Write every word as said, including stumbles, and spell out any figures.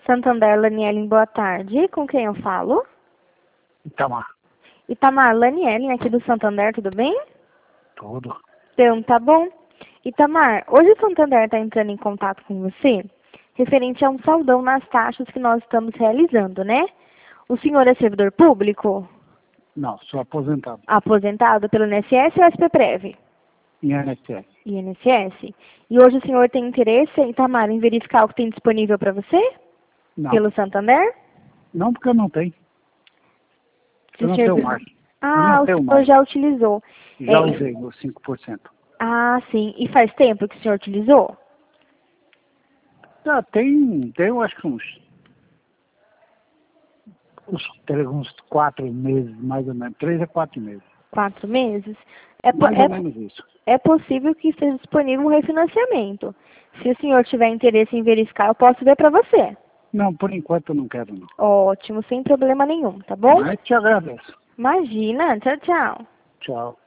Santander, Lanielen, boa tarde. Com quem eu falo? Itamar. Itamar, Lanielen aqui do Santander, tudo bem? Tudo. Então, tá bom. Itamar, hoje o Santander está entrando em contato com você, referente a um saldão nas taxas que nós estamos realizando, né? O senhor é servidor público? Não, sou aposentado. Aposentado pelo I N S S ou S P Prev? I N S S. I N S S. E hoje o senhor tem interesse, Itamar, em verificar o que tem disponível para você? Não. Pelo Santander? Não, porque eu não tenho. Se Eu não senhor- tenho mais. Ah, não o tenho senhor mais. já utilizou. Já É, usei os cinco por cento. Ah, sim. E faz tempo que o senhor utilizou? Ah, tem, tem, eu acho que uns, uns, três- uns quatro meses, mais ou menos. Três a quatro meses. Quatro meses? É, po- Mais ou é, menos isso. é possível que esteja disponível um refinanciamento. Se o senhor tiver interesse em verificar, eu posso ver para você. Não, por enquanto eu não quero, não. Ótimo, sem problema nenhum, tá bom? Mas te agradeço. Imagina. Tchau, tchau. Tchau.